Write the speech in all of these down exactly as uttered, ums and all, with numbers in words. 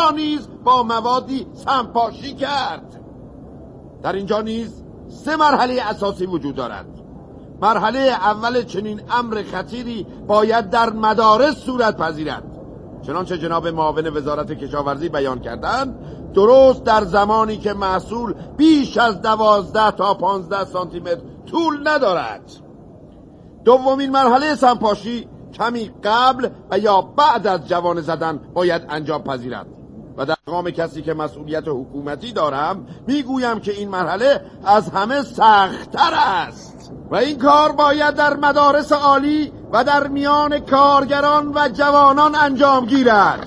نیز با موادی سمپاشی کرد. در اینجا نیز سه مرحله اساسی وجود دارد. مرحله اول چنین امر خطیری باید در مدارس صورت پذیرد. چنانچه جناب معاون وزارت کشاورزی بیان کردند، درست در زمانی که محصول بیش از دوازده تا پانزده سانتی متر طول ندارد. دومین مرحله سمپاشی کمی قبل و یا بعد از جوانه زدن باید انجام پذیرد و در مقام کسی که مسئولیت حکومتی دارم میگویم که این مرحله از همه سخت‌تر است و این کار باید در مدارس عالی و در میان کارگران و جوانان انجام گیرد.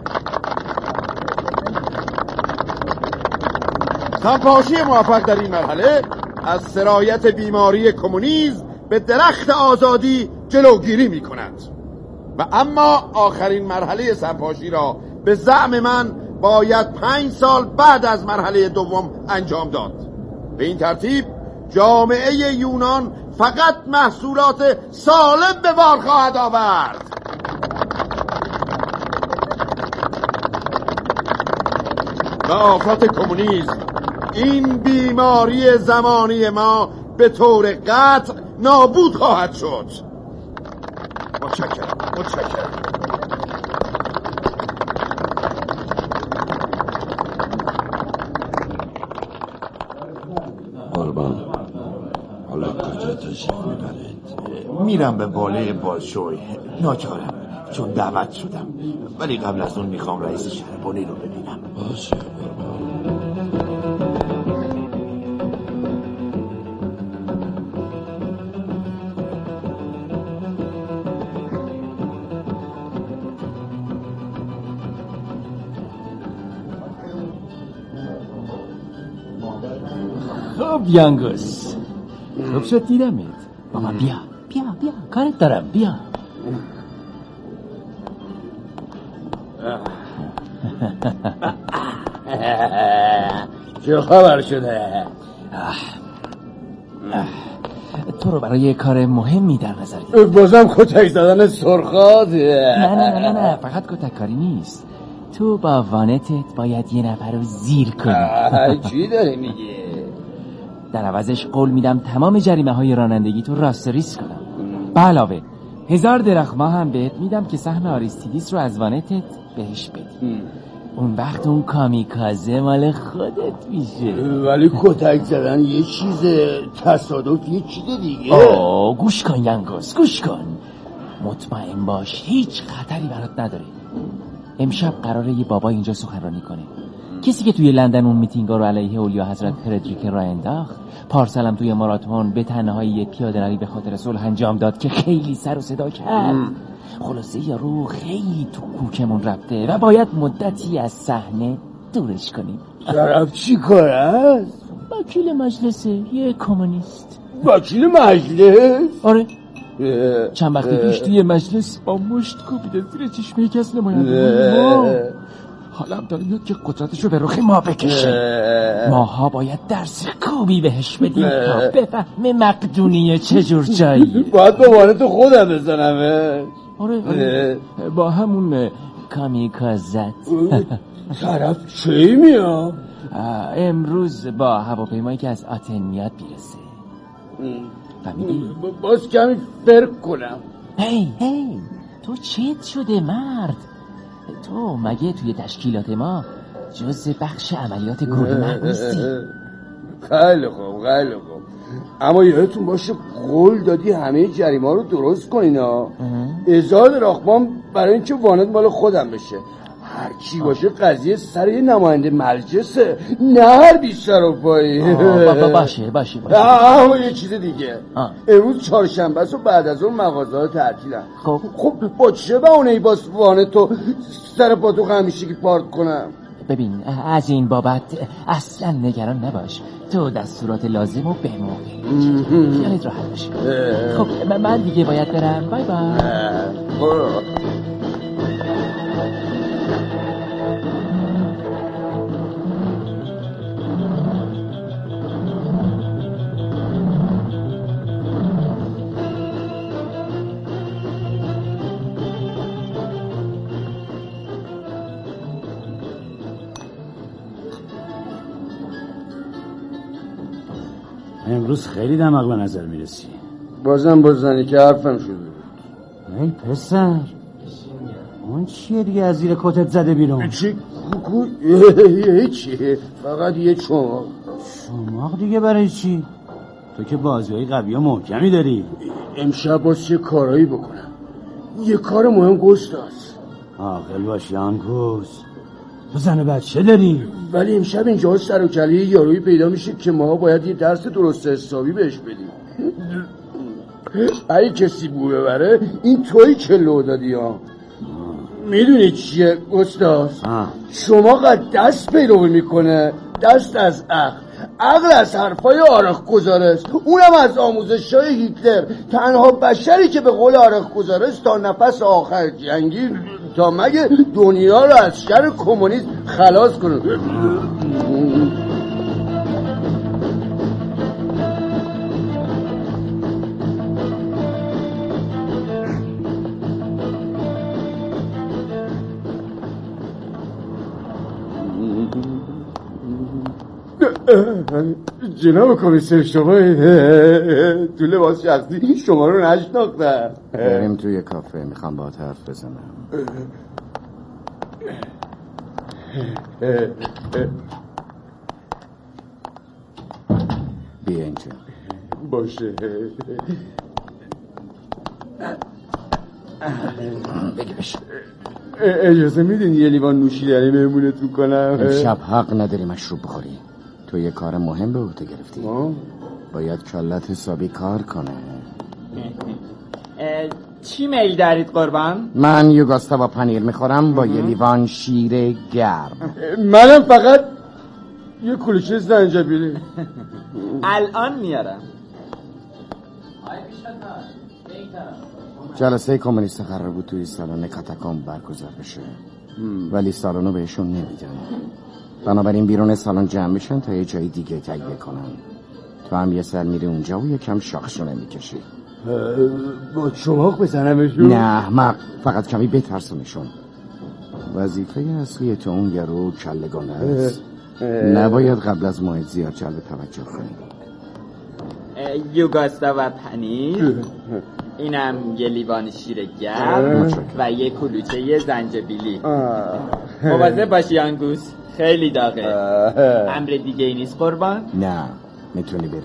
سمپاشی موفق در این مرحله از سرایت بیماری کمونیسم به درخت آزادی جلوگیری می کند و اما آخرین مرحله سمپاشی را به زعم من باید پنج سال بعد از مرحله دوم انجام داد. به این ترتیب جامعه یونان فقط محصولات سالم به بار خواهد آورد. و آفات کمونیسم، این بیماری زمانی ما، به طور قطع نابود خواهد شد. متشکرم متشکرم قربان، حالا کجا تشریف میبرید؟ میرم به باله بازشوی، ناچارم چون دعوت شدم، ولی قبل از اون میخوام رئیس شهربانی رو ببینم. باشه قربان. خب یانگوس، خوب شد دیدمت. بابا بیا بیا بیا، کارت دارم، بیا. چه خبر شده؟ تو رو برای کار مهمی در نظر گرفتم. بازم کتک زدن سرخات؟ نه نه نه نه فقط کتک کاری نیست. تو با وانتت باید یه نفر رو زیر کنی. چی داری میگی؟ در عوضش قول میدم تمام جریمه های رانندگی تو راستریس کنم. به علاوه هزار درخما هم بهت میدم که سهم آریستیدیس رو از وانتت بهش بدی. اون وقت اون کامیکازه مال خودت میشه. ولی کتک زدن یه چیز، تصادف یه چیز دیگه. آه گوش کن ینگوس، گوش کن. مطمئن باش هیچ خطری برات نداره. امشب قراره یه بابا اینجا سخنرانی کنه. کسی که توی لندن اون میتینگا رو علیه اولیا حضرت فردریک راه انداخت، پارسالم توی ماراتون به تنهایی پیاده روی به خاطر صلح انجام داد که خیلی سر و صدا کرد. خلاصه یارو خیلی تو کوکمون رفته و باید مدتی از صحنه دورش کنیم. طرف چی کار است؟ وکیل مجلسه، یه کمونیست. وکیل مجلس؟ آره. چند وقت پیش توی مجلس با مشت کوبیده زیر چشمه یکی از نمایندگان ما. حالم داره میاد که قدرتشو به رخ ما بکشه. ماها باید درس کوبی بهش بدیم تا بفهمه مقدونیه چجور جایی. باید با وانت خودم بزنمه. آره آره با همون کامیکازت. طرف چی میاد؟ امروز با هواپیمایی که از آتن میاد بیرسه. فهمیدی؟ باز کمی فرق کنم. هی هی تو چت شده مرد؟ تو مگه توی تشکیلات ما جز بخش عملیات گروه محبوسی؟ خیلی خوب خیلی خوب، اما یادتون باشه قول دادی همه جریمه ها رو درست کنین ها. ازاد راخبام برای اینکه وانت مال خودم بشه. هر چی باشه قضیه سر یه نماینده مجلسه، نه هر بیشتر و پایی. باشه باشه باشه. اما یه چیز دیگه، امروز چهارشنبه است و بعد از اون مغازه ها تعطیلن. خب خب با چه بهونه ای باز وانت تو سر پاتو همیشگی پارک کنم؟ ببین از این بابت اصلا نگران نباش، تو دستورات لازم رو به موقع خیالت راحت باشه. خب من دیگه باید برم. بای بای. امروز خیلی دماغ به نظر میرسی. بازم بازنی که حرفم شده بود. ای پسر اون چیه دیگه از زیر کتت زده بیرون؟ چی؟ کوکو؟ هیچی، فقط یه چماق. چماق دیگه برای چی؟ تو که بازوهای قوی و محکمی داری. امشب باز یه کارایی بکنم. یه کار مهم گستاست. عاقل باش یانکوس، تو زن بچه داری. ولی امشب اینجا سر و کله یارویی پیدا میشه که ما باید یه درس درست حسابی بهش بدیم. اگه کسی بو ببره این تویی که لو دادی ها. میدونی چیه گستاس؟ شما قد دست پیروی میکنه، دست از عقل، عقل از حرفای آرخ گزارست، اونم از آموزشای هیتلر. تنها بشری که به قول آرخ گزارست تا نفس آخر جنگی تا مگه دنیا رو از شر کمونیسم خلاص کنه. جناب کمیسر شما تو لباس شخصی شما رو نشناختم. بریم توی کافه، میخوام با حرف بزنم. بیا اینجا. باشه. بگی بشه. اجازه میدین یه لیوان نوشیدنی مهمونتون کنم؟ امشب حق نداری مشروب بخوری. تو یه کار مهم به عهده گرفتی. باید کلت حسابی کار کنه. چی میل دارید قربان؟ من یوگاستا با پنیر میخورم با یه لیوان شیر گرم. منم فقط یه کلوچه زنجبیلی. الان میارم. جلسه کمونیست قرار بود توی سالن کاتاکامب برگزار بشه، ولی سالنو بهشون نمیدن. بنابراین بیرون سالن جمع میشن تا یه جای دیگه تهیه کنن. تو هم یه سر میری اونجا و یکم شاخشونه میکشی. با چماق بزنمشون؟ نه احمق، فقط کمی بترسونشون. وظیفه اصلی تو اون یارو کله‌گنده است. نباید قبل از موعد زیاد جلب توجه کنی. یوگاستا و پنیر، اینم یه لیوان شیر گرم و یه کلوچه یه زنجبیلی. مواظب باشی یانگوس، خیلی داغه. امر دیگه ای نیست قربان؟ نه میتونی بری.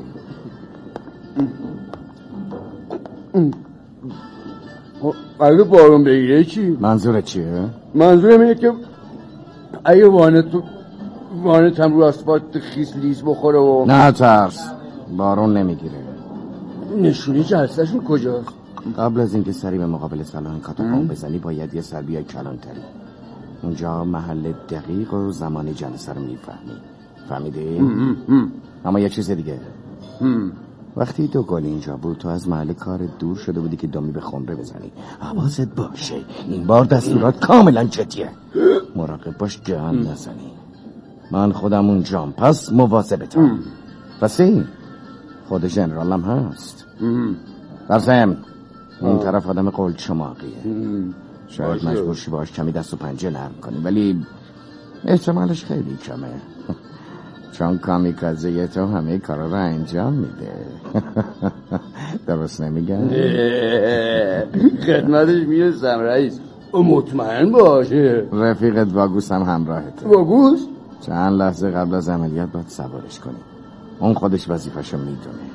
اگه بارون بگیره چی؟ منظورت چیه؟ منظورم اینه که اگه وانت تو وانت هم رو اسفالت خیس لیز بخوره و نه ترس، بارون نمیگیره. نشونی جلسهشون کجاست؟ قبل از اینکه سری به مقابل سالن کاتاکامب بزنی باید یه سر بیای کلانتری. اونجا محل دقیق و زمان جلسه رو میفهمی. فهمیدی؟ اما یه چیز دیگه، وقتی دو گل اینجا بود تو از محل کار دور شده بودی که دمی به خمره بزنی. حواست باشه این بار دستورات کاملا جدیه. مراقب باش گن نزنی. من خودم اونجام، پس مواظبتم. پس این خود جنرالم هست. در ضمن این طرف آدم قول چماقیه. شاید مجبور شی باش کمی دست و پنجه نرم کنی، ولی احتمالش خیلی کمه، چون کامیکازه تو همه کارا رو انجام میده. درست نمیگم؟ خدمتش میرسم رئیس، مطمئن باشه. رفیقت واگوس هم همراهته. واگوس؟ چند لحظه قبل از عملیات باید سوارش کنی. اون خودش وظیفه‌شو میدونه.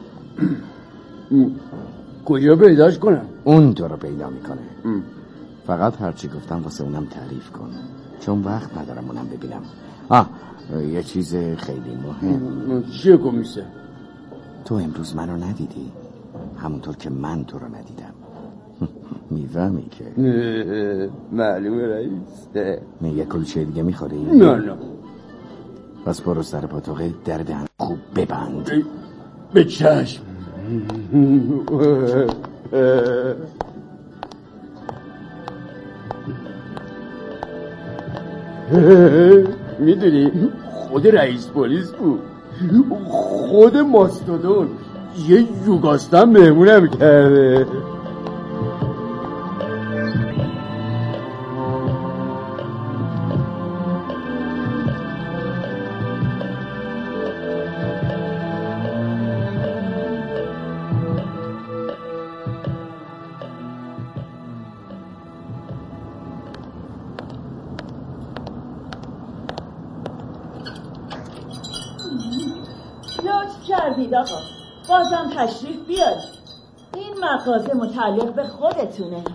کجا پیداش کنم؟ اون تو رو پیدا میکنه. فقط هرچی گفتم واسه اونم تعریف کن، چون وقت ندارم اونم ببینم. آه یه چیز خیلی مهم. چیه کمیسه؟ تو امروز منو ندیدی، همونطور که من تو رو ندیدم. میفهمی که؟ معلومه رئیس. یه کلچه دیگه میخوری؟ نه نه. پس برو سر پاتوقه در دهن خوب ببند. به چشم. میدونی خود رئیس پلیس بود، خود ماستودون یه یوگاستا مهمونم کرده. کردید آقا؟ بازم تشریف بیارید. این مغازه متعلق به خودتونه.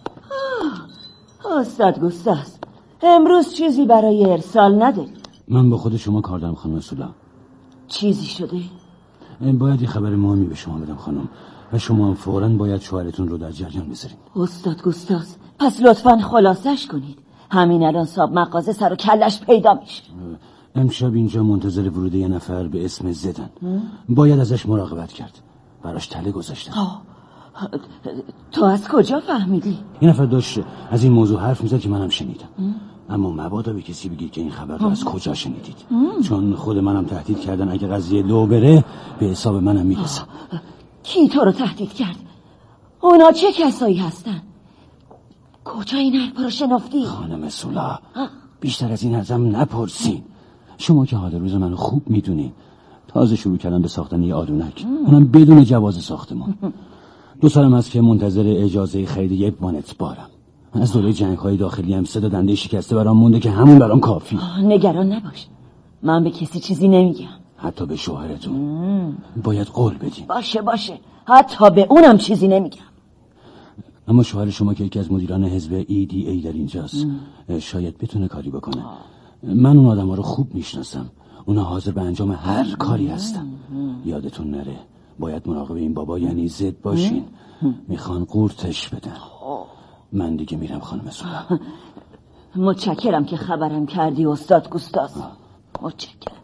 آه استاد گستاس، امروز چیزی برای ارسال ندارید؟ من با خود شما کار دارم خانم سولا. چیزی شده؟ باید یه خبر مهمی به شما بدم خانم، و شما هم فوراً باید شوهرتون رو در جریان بذارید. استاد گستاس، پس لطفاً خلاصش کنید. همین الان صاحب مغازه سر و کلش پیدا میشه. امشب اینجا منتظر ورود یه نفر به اسم زدن. باید ازش مراقبت کرد. براش تله گذاشتن. تو از کجا فهمیدی؟ یه نفر داشت از این موضوع حرف میزد که منم شنیدم. اما مبادا به کسی بگید که این خبر رو از کجا شنیدید. چون خود منم تهدید کردن اگه قضیه لو بره به حساب منم میرسه. کی تو رو تهدید کرد؟ اونا چه کسایی هستن؟ کجا این حرفا رو شنفتی؟ خانم سولا، بیشتر از این ازم نپرسین. شما که حال روز منو خوب میدونین. تازه شروع کردم به ساختن یه آدونک، اونم بدون جواز ساختمان. دو سالم هست که منتظر اجازه خرید یه وانت بارم. از دوره جنگ‌های داخلی هم صدا دنده شکسته برام مونده که همون برام کافی. نگران نباش، من به کسی چیزی نمیگم. حتی به شوهرتون باید قول بدین. باشه باشه، حتی به اونم چیزی نمیگم. اما شوهر شما که یکی از مدیران حزب ای دی ای در اینجاست، شاید بتونه کاری بکنه. من اون آدم‌ها رو خوب میشناسم. اونا حاضر به انجام هر کاری هستن. یادتون نره باید مراقب این بابا یعنی زد باشین. میخوان قورتش بدن. من دیگه میرم خانم سولا. متشکرم که خبرم کردی استاد گستاس. متشکرم.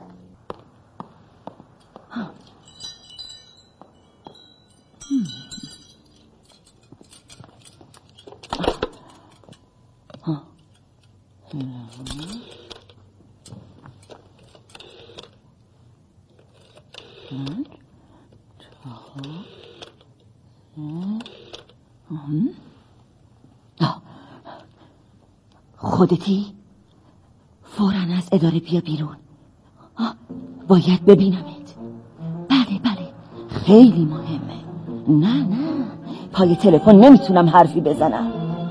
خودتی؟ فوراً از اداره بیا بیرون. باید ببینمت. بله بله، خیلی مهمه. نه نه، پای تلفن نمیتونم حرفی بزنم.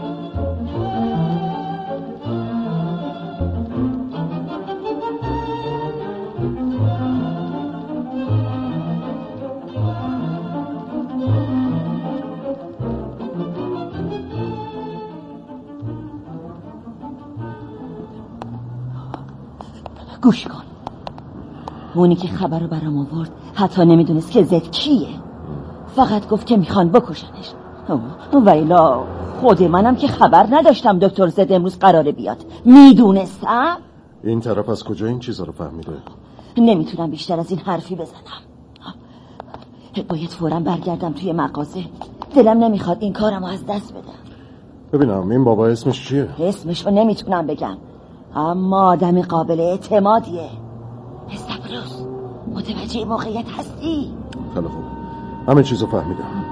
گوش کن، اونی که خبر رو برام آورد حتی نمیدونست که زد کیه. فقط گفت که میخوان بکشنش. ویلا خود منم که خبر نداشتم دکتر زد امروز قراره بیاد. میدونستم. این طرف از کجا این چیزا رو فهمیده؟ نمیتونم بیشتر از این حرفی بزنم. باید فوراً برگردم توی مغازه. دلم نمیخواد این کارمو از دست بدم. ببینم این بابا اسمش چیه؟ اسمشو نمیتونم بگم، اما آدم قابل اعتمادیه. استفروس، متوجه موقعیت هستی؟ خیلی خوب، همه چیزو فهمیدم.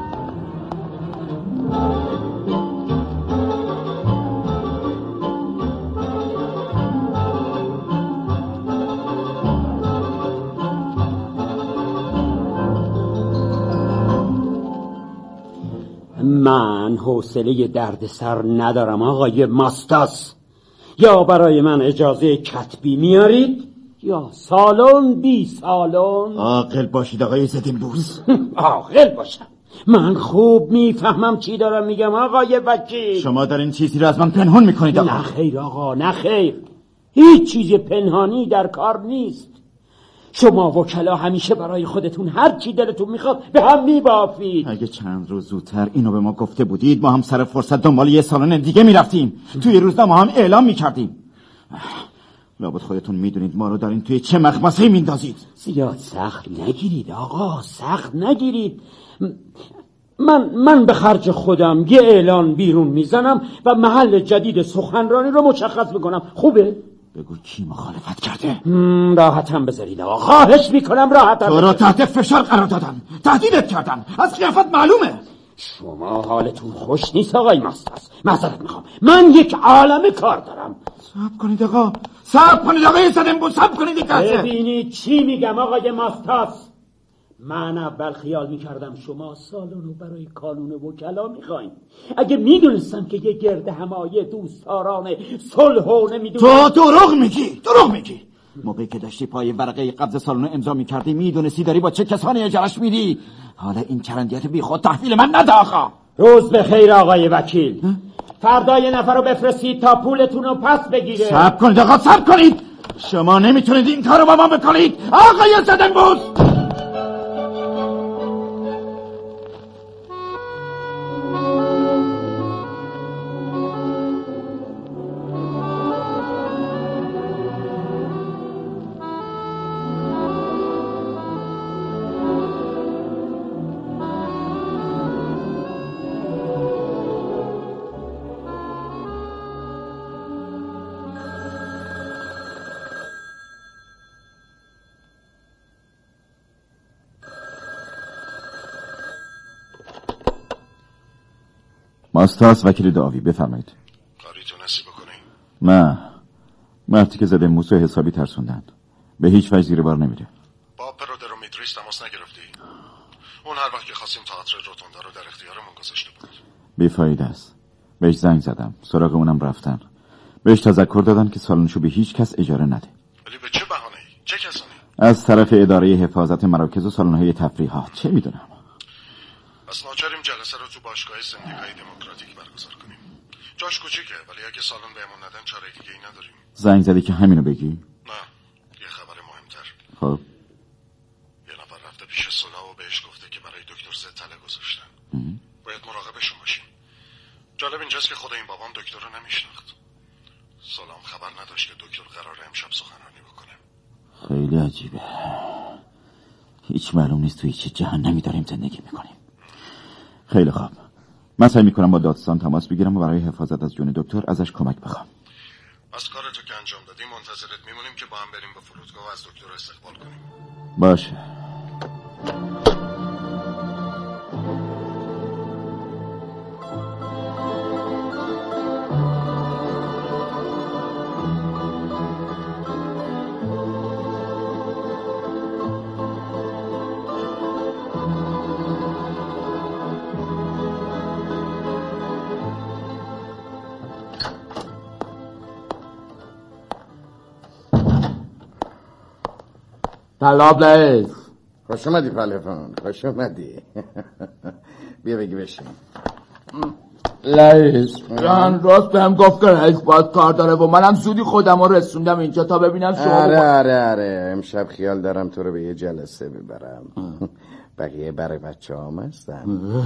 من حوصله دردسر ندارم آقای ماستاس. یا برای من اجازه کتبی میارید یا سالن بی سالن. عاقل باشید آقای زدنبوس. عاقل باشم؟ من خوب میفهمم چی دارم میگم آقای وکیل. شما دارین چیزی رو از من پنهان میکنید آقا. نه خیر آقا، نه خیر، هیچ چیز پنهانی در کار نیست. شما وکلا همیشه برای خودتون هر چی دلتون میخواد به هم میبافید. اگه چند روز زودتر اینو به ما گفته بودید ما هم سر فرصت دنبال یه سالن دیگه میرفتیم، توی روزنامه هم اعلام میکردیم. لابد خودتون میدونید ما رو دارین توی چه مخمصه‌ای میندازید. زیاد سخت نگیرید آقا، سخت نگیرید. من من به خرج خودم یه اعلان بیرون میزنم و محل جدید سخنرانی رو مشخص میکنم. خوبه؟ بگو کی مخالفت کرده؟ راحتم بذارید آقا، خواهش میکنم راحتم. تو را تحت فشار قرار دادن، تهدیدت کردن، از قیافت معلومه. شما حالتون خوش نیست آقای ماستاس، معذرت میخوام، من یک عالمه کار دارم. صبر کنید آقا، صبر کنید آقای زدنبوس، صبر کنید یک لحظه. ببینید چی میگم آقای ماستاس. من اول خیال میکردم شما سالن رو برای کانون وکلا میخواین. اگه میدونستم که یه گرد همایی دوستداران صلح و نمیدونم. تو دروغ میگی، دروغ میگی. موقعی که داشتی پای ورقه قبض سالن امضا می‌کردی میدونستی داری با چه کسانی اجارش میدی. حالا این چرندیات بی خود تحویل من نده آقا. روز به خیر آقای وکیل. فردا یه نفر رو بفرستید تا پولتون رو پس بگیره. صبر کنید آقا، صبر کنید. شما نمیتونید این کارو با ما بکنید آقای زدنبوس. ماستاس وکیل دعاوی، بفرمایید. کاری تونستی بکنی؟ نه، مردی که زده موسو حسابی ترسوندن، به هیچ وجه زیر بار نمیره. با پرودرومیتریس تماس نگرفتی؟ اون هر وقت که خواستیم تئاتر روتوندا رو در اختیارمون گذاشته بود. بیفایده است. بهش زنگ زدم، سراغ اونم رفتن. بهش تذکر دادن که سالنشو به هیچ کس اجاره نده. ولی به چه بهانه‌ای؟ چه کسانی؟ از طرف اداره حفاظت مراکز و سالن‌های تفریحات. چه میدونم. پس ناچاریم جلسه رو تو باشگاه سندیکای دموکراتیک برگزار کنیم. جاش کوچیکه ولی اگه سالن بهمون ندن چاره دیگه ای نداریم. زنگ زدی که همینو بگی؟ نه، یه خبر مهمتر. خب یه نفر رفته پیش سولا و بهش گفته که برای دکتر زد تله گذاشتن. باید مراقبشون باشیم. جالب اینجاست که خود این بابام دکتر رو نمیشناخت. سولام خبر نداشت که دکتر قراره امشب سخنرانی بکنه. خیلی عجیبه. هیچ معلوم نیست توی چه جهنمی داریم زندگی میکنیم. خیلی خوب، من سعی میکنم با دادستان تماس بگیرم و برای حفاظت از جون دکتر ازش کمک بخوام. از کارتو که انجام دادی منتظرت میمونیم که با هم بریم به فرودگاه و از دکتر استقبال کنیم. باشه. طلاب رئیس. خوش اومدی پلفون، خوش اومدی. بیا بگی بشین. رئیس جان راست بهم گفت که رئیس باید کار داره و منم زودی خودم رو رسوندم اینجا تا ببینم شما. آره آره آره امشب خیال دارم تو رو به یه جلسه ببرم. بقیه برای بچه هم هستن.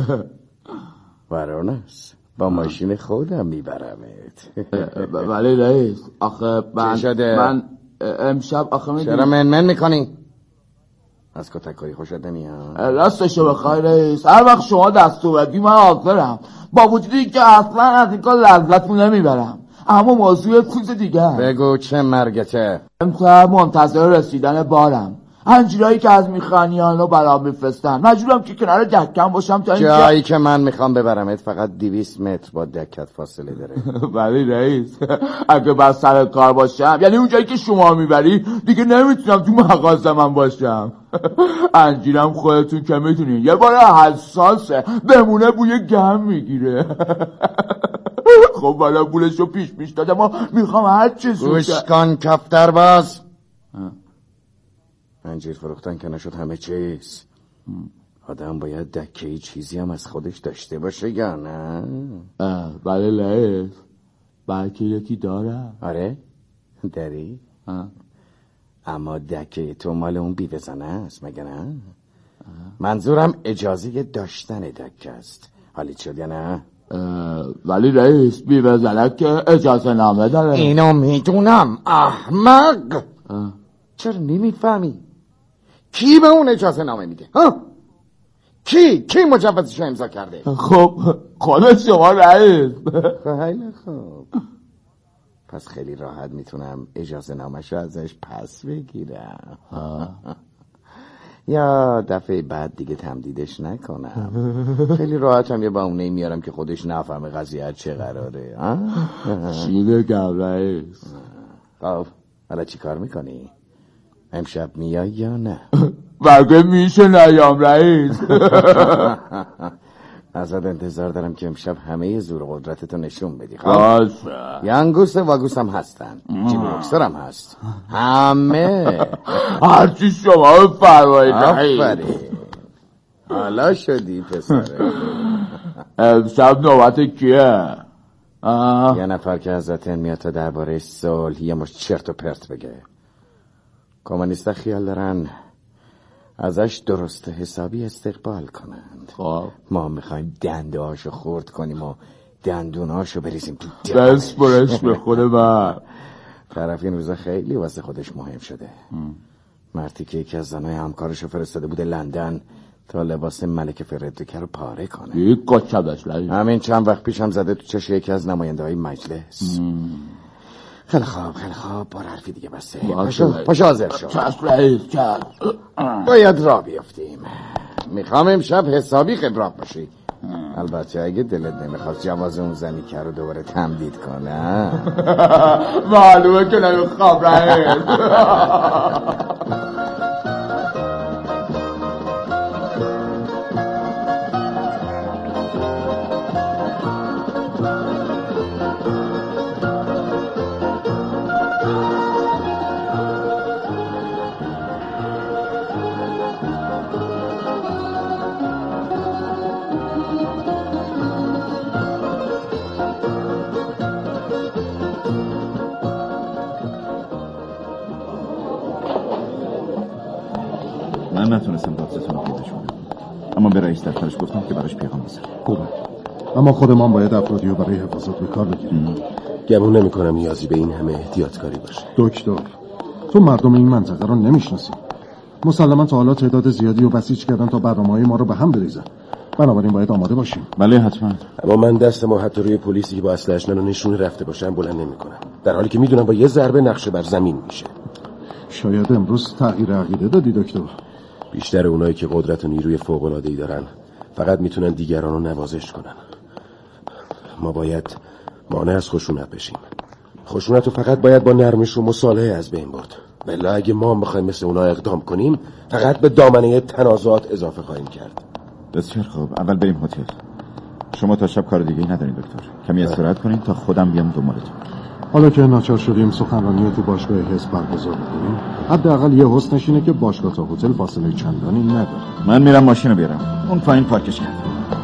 ورانس با ماشین خودم میبرمت. ولی رئیس آخه من من امشب آخه میدونی چرا من من میکنی؟ از کتکایی خوشت نمیاد؟ راستشو بخوای رئیس هر وقت شما دستور بدی من حاضرم، با وجودی که اصلا از این کار لذت نمیبرم. اما موضوع کوز دیگه بگو چه مرگته؟ امشب منتظر رسیدن بارم. انجیرایی که از میخانیان رو برام میفرستن مجبورم که کنار دکم باشم تا اینجا. جایی که من میخوام ببرمت فقط دویست متر با دکت فاصله داره. ولی رئیس اگه بس سر کار باشم یعنی اون جایی که شما میبری دیگه نمیتونم تو مغازه من باشم. انجیرم خودتون که میدونین یه بار حساسه بمونه بوی گم میگیره. خب بالا پولشو پیش پیش دادم و میخوام هر چه زودتر. گوش کن کفتر باز. انجیر فروختن که نشد همه چیز. آدم باید دکه چیزی هم از خودش داشته باشه یا نه؟ بله لعیف بلکه یکی داره. آره؟ داری؟ آه. اما دکه تو مال اون بیوزنه است مگه نه؟ منظورم اجازه داشتن دکه است. حالی شد یا نه؟ ولی رئیس بیوزنه که اجازه نامه داره. اینو میدونم احمق. آه. چرا نمیفهمی؟ کی به اون اجازه نامه میده؟ ها؟ کی؟ کی مجوزش امضا کرده؟ خب خود شما رئیس. خیلی خوب. پس خیلی راحت میتونم اجازه نامه‌شو ازش پس بگیرم. یا دفعه بعد دیگه تمدیدش نکنم. خیلی راحت هم یه بهونه میارم که خودش نفهمه قضیه چه قراره. چی بگم رئیس؟ خب حالا چی کار میکنی؟ امشب میای یا نه؟ بگه میشه نیام رئیس. ازت انتظار دارم که امشب همه زور و قدرتتو نشون بدی. خب ینگوس واگوس هم هستن، جیب بوکسر هم هست، همه هرچی شما فرمایید. آفرین، حالا شدی پسره. امشب نوبت کیه؟ یه نفر که حضرت میاد تا درباره صلح یه مش چرت و پرت بگه. کمونیستا خیال دارن ازش درست حسابی استقبال کنند. خب ما میخوایم دنده هاشو خورد کنیم و دندوناشو بریزیم تو دست برش به خود من. طرف این روزا خیلی واسه خودش مهم شده. مردی که یکی از زنای همکارشو فرستاده بوده لندن تا لباس ملک فردریکه رو پاره کنه. یک قاچبش لایی. همین چند وقت پیش هم زده تو چش یکی از نماینده های مجلس. خیلی خواب خیلی خواب بار حرفی دیگه بسته. پاشو پاشو حاضر شو. چشم رئیس چشم. باید را بیفتیم. میخوام امشب حسابی خبرات باشی. البته اگه دلت نمیخواست جواز اون زنی که رو دوباره تمدید کنه. معلومه که نمیخوام رئیس. من نتونستم دادستان رو پیداش کنم، اما به رئیس دفترش گفتم که براش پیغام بزنم. خوبه، اما خودمان باید افرادی رو برای حفاظت به کار بگیریم. گمون نمی کنم نیازی به این همه احتیاطکاری باشه. دکتر، تو مردم این منطقه رو نمیشناسی. مسلما تا حالا تعداد زیادی رو بسیج کردن تا برنامه‌های ما رو به هم بریزن. بنابراین باید آماده باشیم. بله حتما. اما من دست ما حتی روی پلیسی که با اسلحه‌اش منو نشون رفته باشم بلند نمی‌کنم، در حالی که میدونم با یه ضربه نقشه بر زمین میشه. شاید امروز تغییر عقیده دادی دکتر. بیشتر اونایی که قدرت و نیروی فوق‌العاده‌ای دارن فقط میتونن دیگران رو نوازش کنن. ما باید مانع از خشونت بشیم. خشونت رو فقط باید با نرمش و مصالحه از بین برد. بلا اگه ما بخوایم مثل اونا اقدام کنیم فقط به دامنه تنازعات اضافه خواهیم کرد. بسیار خوب، اول بریم هتل. شما تا شب کار دیگه ای ندارین دکتر. کمی استراحت کنین تا خودم بیام دنبالتون. حالا که ناچار شدیم سخنرانی تو باشگاه حزب برگزار بکنیم، حداقل یه حسنش اینه که باشگاه تا هتل فاصله چندانی نداره. من میرم ماشین رو بیارم. اون پایین پارکش کرد.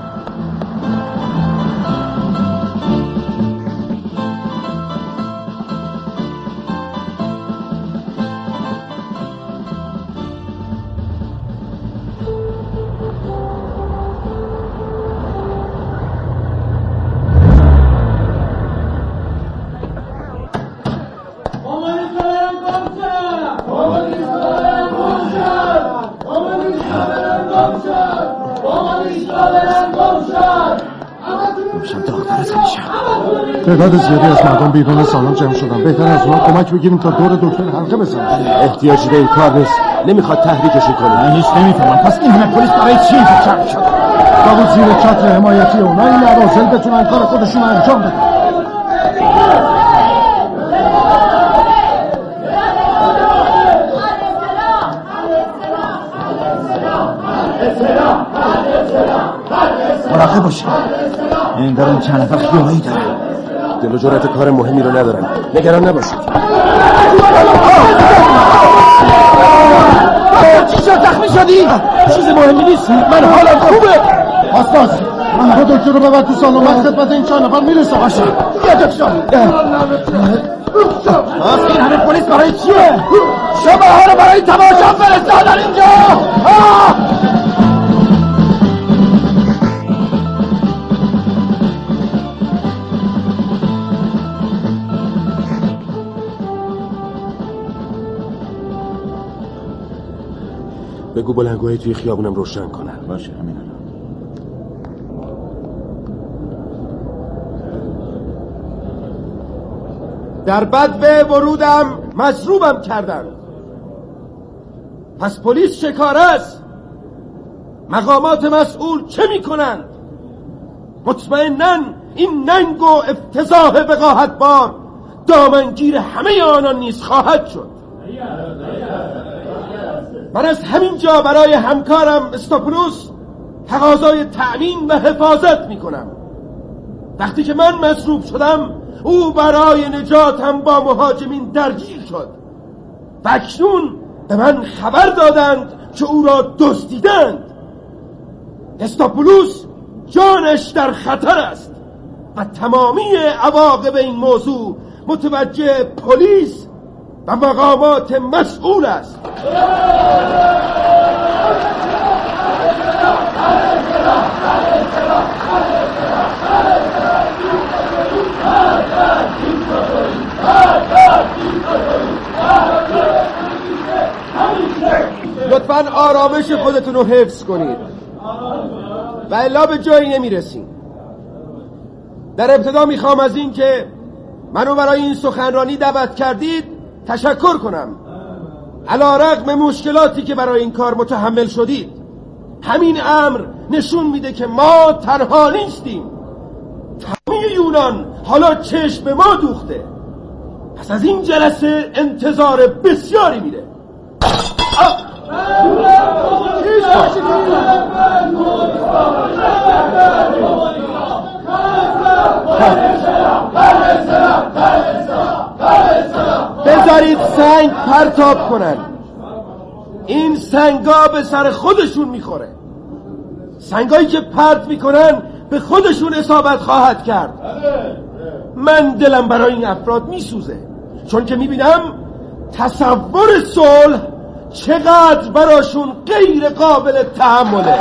تعداد زیادی از مردم بیرون سالن جمع شدن. بهتر از اونها کمک بگیریم تا دور دکتر حلقه بزنیم. احتیاجی به این کار نیست. نمیخواد تحریکشون کنه. من هیچ نمیفهمم. پس این همه پلیس برای چی اینجا جمع شد؟ تا بود زیر چتر حمایتی اونا این عوازل بتونن کار خودشون انجام بدن. مراقب باشید. این دارم چند نفر خیاهی داره. دل و جرأت کار مهمی رو ندارن. نگران نباشید. چی شد؟ زخمی شدی؟ چیز مهمی نیست. من حالم خوبه. آساس من با دکتر رو ببر تو سالن. من خدمت این چند نفر میرسم. باشه. بیا دکتر. آخ این همه پلیس برای چیه؟ شما ها رو برای تماشا فرستادن اینجا. بگو بلنگوهای توی خیابونم روشن کنن. باشه همین الان. در بدو ورودم مضروبم کردن. پس پلیس شکاره است. مقامات مسئول چه میکنند؟ مطمئناً این ننگ و افتضاح وقاحت بار دامنگیر همه آنان نیز خواهد شد. من از همین جا برای همکارم استاپولوس تقاضای تأمین و حفاظت میکنم. وقتی که من مصروف شدم او برای نجاتم با مهاجمین درگیر شد و اکنون به من خبر دادند که او را دزدیدند. استاپولوس جانش در خطر است و تمامی عواقب این موضوع متوجه پلیس و مقامات مسئول است. لطفاً آرامش خودتون رو حفظ کنید و الا به جایی نمیرسیم. در ابتدا میخوام از این که منو برای این سخنرانی دعوت کردید تشکر کنم. علی‌رغم مشکلاتی که برای این کار متحمل شدید، همین امر نشون میده که ما تنها نیستیم. تمام یونان حالا چشم به ما دوخته. پس از این جلسه انتظار بسیاری میره. بذارید سنگ پرتاب کنن. این سنگا به سر خودشون میخوره. سنگایی که پرت میکنن به خودشون اصابت خواهد کرد. من دلم برای این افراد میسوزه، چون که میبینم تصور صلح چقدر براشون غیر قابل تحمله.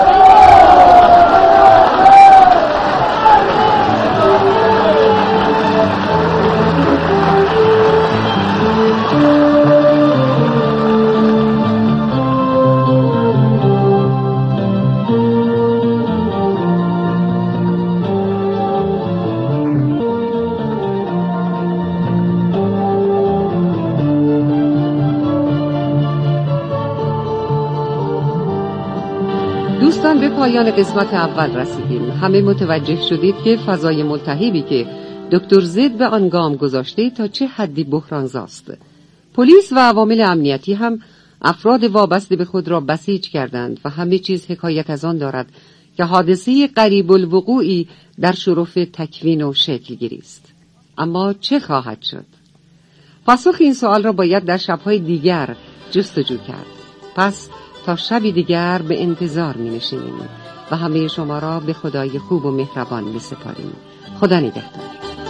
دوستان، به پایان قسمت اول رسیدیم. همه متوجه شدید که فضای ملتهبی که دکتر زد به آن گام گذاشته تا چه حدی بحرانزاست. پلیس و عوامل امنیتی هم افراد وابسته به خود را بسیج کردند و همه چیز حکایت از آن دارد که حادثه قریب الوقوعی در شرف تکوین و شکل گیری است. اما چه خواهد شد؟ پاسخ این سوال را باید در شب‌های دیگر جستجو کرد. پس تا شبی دیگر به انتظار می نشینیم و همه شما را به خدای خوب و مهربان می سپاریم. خدا نگهدار.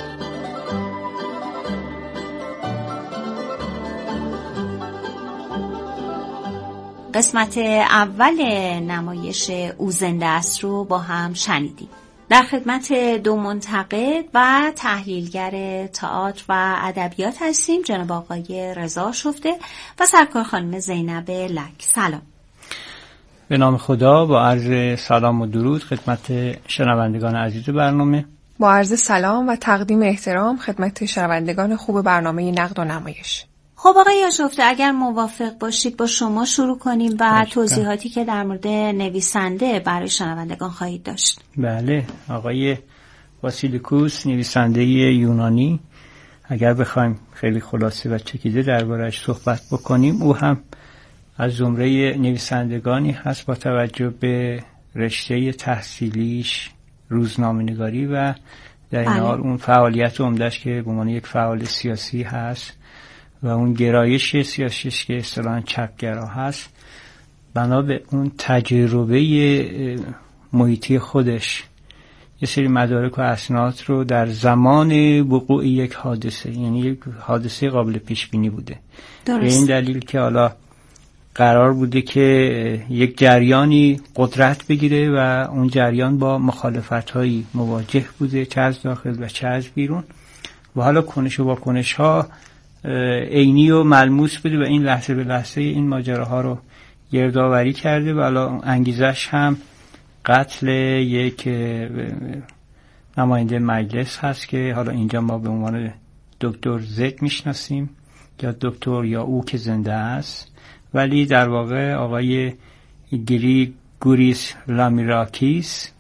قسمت اول نمایش او زنده است رو با هم شنیدیم. در خدمت دو منتقد و تحلیلگر تئاتر و ادبیات هستیم، جناب آقای رضا شفته و سرکار خانم زینب لک. سلام. به نام خدا، با عرض سلام و درود خدمت شنوندگان عزیز برنامه. با عرض سلام و تقدیم احترام خدمت شنوندگان خوب برنامه نقد و نمایش. خب آقای شفته، اگر موافق باشید با شما شروع کنیم و توضیحاتی که در مورد نویسنده برای شنوندگان خواهید داشت. بله، آقای واسیلیکوس، نویسنده یونانی، اگر بخوایم خیلی خلاصه و چکیده درباره‌اش صحبت بکنیم، او هم از زمره نویسندگانی هست با توجه به رشته تحصیلیش روزنامه‌نگاری و در این حال اون فعالیت عمده‌اش که به عنوان یک فعال سیاسی هست و اون گرایش سیاسیش که اصطلاحاً چپگرا هست، بنا به اون تجربه محیطی خودش یه سری مدارک و اسناد رو در زمان وقوع یک حادثه، یعنی یک حادثه قابل پیش بینی بوده، به این دلیل که حالا قرار بوده که یک جریانی قدرت بگیره و اون جریان با مخالفت‌هایی مواجه بوده، چه از داخل و چه از بیرون، و حالا کنش و واکنش‌ها عینی و ملموس بوده و این لحظه به لحظه این ماجراها رو گردآوری کرده و حالا انگیزش هم قتل یک نماینده مجلس هست که حالا اینجا ما به عنوان دکتر زد میشناسیم، یا دکتر یا او که زنده است، ولی در واقع آقای گریگوریس لامیراکیس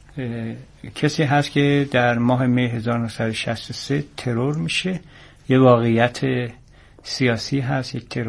کسی هست که در ماه می هزار و نهصد و شصت و سه ترور میشه. یه واقعیت سیاسی هست، یک ترور